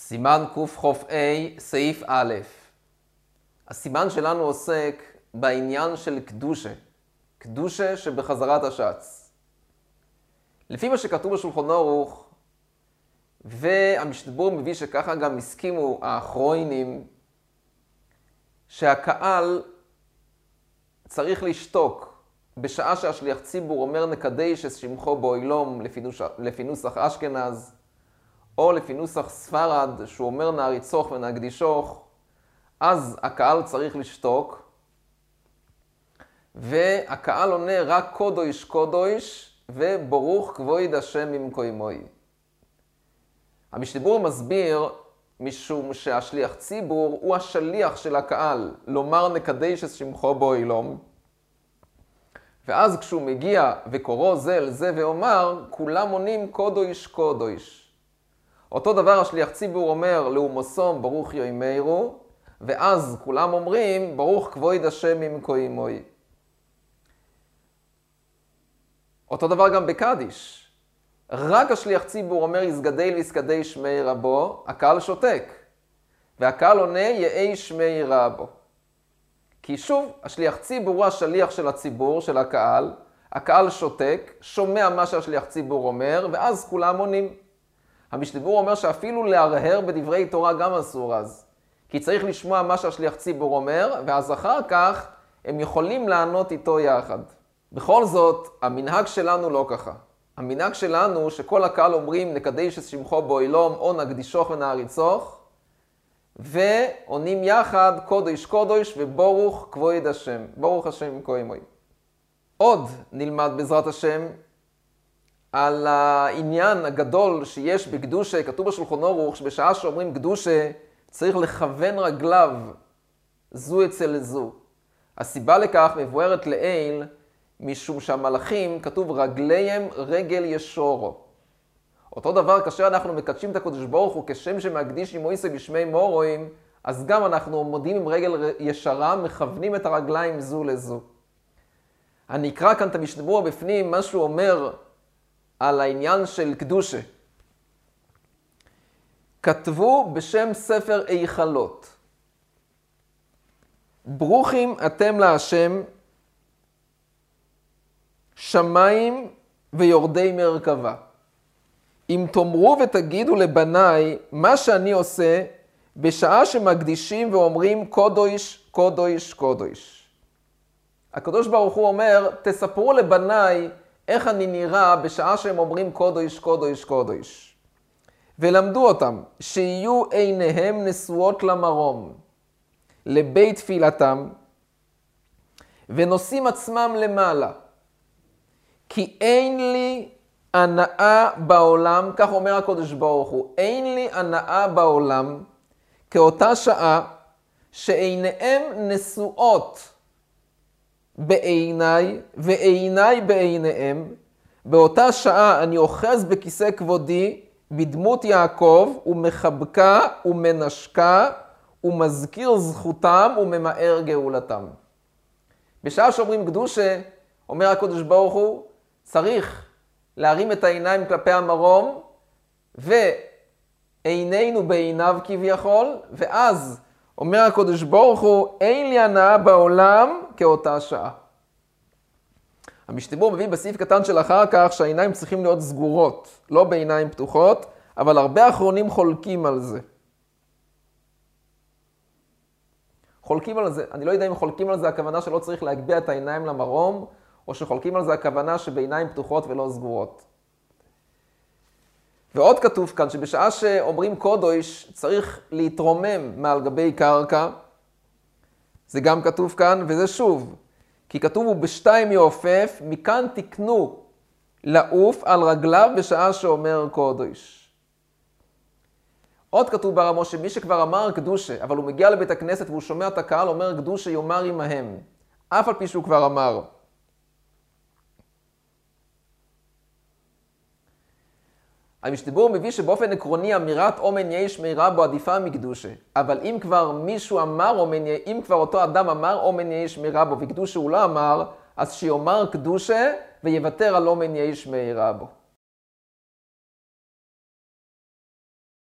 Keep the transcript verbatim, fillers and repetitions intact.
סימן קח"א, סעיף א'. הסימן שלנו עוסק בעניין של קדושה, קדושה שבחזרת השץ. לפי מה שכתוב בשולחן ערוך, והמשתבור מביא שככה גם הסכימו האחרונים, שהקהל צריך לשתוק בשעה שהשליח ציבור אומר נקדש את שמחו באוילום לפי נוסח אשכנז, או לפי נוסח ספרד שהוא אומר נעריצוך ונקדישוך, אז הקהל צריך לשתוק, והקהל עונה רק קודש קודש וברוך כבוד השם ממקומוי. המשתבור מסביר משום שהשליח ציבור הוא השליח של הקהל, לומר נקדש את שמחו באוילום, ואז כשהוא מגיע וקורא זה אל זה ואומר, כולם עונים קודש קודש. אותו דבר השליח ציבור אומר לאומוסום ברוך יאמרו, ואז כולם אומרים ברוך כבוד השם ממקומוי. אותו דבר גם בקדיש. רק השליח ציבור אומר יסגדל ויסגדי שמי רבו, הקהל שותק. והקהל עונה יהי שמי רבו. כי שוב, השליח ציבור הוא השליח של הציבור, של הקהל. הקהל שותק, שומע מה שהשליח ציבור אומר, ואז כולם עונים. המשתבור אומר שאפילו להרהר בדברי תורה גם אסור אז. כי צריך לשמוע מה שהשליח ציבור אומר, ואז אחר כך הם יכולים לענות איתו יחד. בכל זאת, המנהג שלנו לא ככה. המנהג שלנו שכל הקהל אומרים נקדש את שמחו באוילום או נקדישוך ונעריצוך, ועונים יחד קודש קודש וברוך כבוד השם. ברוך השם ממקומוי. עוד נלמד בעזרת השם על העניין הגדול שיש בקדושה. כתוב בשולחן ערוך שבשעה שאומרים קדושה צריך לכוון רגליו זו אצל זו. הסיבה לכך מבוארת לעיל משום שהמלאכים כתוב רגליהם רגל ישורו. אותו דבר כאשר אנחנו מקדשים את הקדוש ברוך הוא כשם שמקדיש עמו יסוד בשמי מורואים, אז גם אנחנו מודים עם רגל ישרה, מכוונים את הרגליים זו לזו. אני אקרא כאן את המשתבור בפנים, מה שהוא אומר על העניין של קדושה. כתבו בשם ספר איכלות. ברוכים אתם להשם, שמיים ויורדי מרכבה. אם תאמרו ותגידו לבניי מה שאני עושה, בשעה שמקדישים ואומרים קודש, קודש, קודש. הקדוש ברוך הוא אומר, תספרו לבניי איך אני נראה בשעה שהם אומרים קודש, קודש, קודש. ולמדו אותם, שיהיו עיניהם נשואות למרום, לבית תפילתם, ונושאים עצמם למעלה. כי אין לי הנאה בעולם, כך אומר הקדוש ברוך הוא, אין לי הנאה בעולם, כאותה שעה שעיניהם נשואות בעיניי ועיניי בעיניהם, באותה שעה אני אוחז בכיסא כבודי בדמות יעקב ומחבקה ומנשקה ומזכיר זכותם וממאר גאולתם. בשעה שאומרים קדושה, אומר הקדוש ברוך הוא, צריך להרים את העיניים כלפי המרום ועינינו בעיניו כביכול, ואז אומר הקדוש ברוך הוא, אין לי הנאה בעולם כאותה שעה. המשתבור מביא בסעיף קטן של אחר כך שהעיניים צריכים להיות סגורות, לא בעיניים פתוחות, אבל הרבה אחרונים חולקים על זה. חולקים על זה, אני לא יודע אם חולקים על זה הכוונה שלא צריך להגביה את העיניים למרום, או שחולקים על זה הכוונה שבעיניים פתוחות ולא סגורות. ועוד כתוב כאן שבשעה שאומרים קודש צריך להתרומם מעל גבי קרקע. זה גם כתוב כאן, וזה שוב. כי כתוב הוא בשתיים יעופף, מכאן תקנו לעוף על רגליו בשעה שאומר קודש. עוד כתוב ברמו שמי שכבר אמר קדושה, אבל הוא מגיע לבית הכנסת והוא שומע את הקהל אומר קדושה יאמר עמהם, אף על פי שהוא כבר אמר. המשתבור מביא שבאופן עקרוני אמירת אומן יהי שמי רבו עדיפה מקדושה. אבל אם כבר מישהו אמר, אומן, אם כבר אותו אדם אמר אומן יהי שמי רבו וקדושה הוא לא אמר, אז שיאמר קדושה ויוותר על אומן יהי שמי רבו.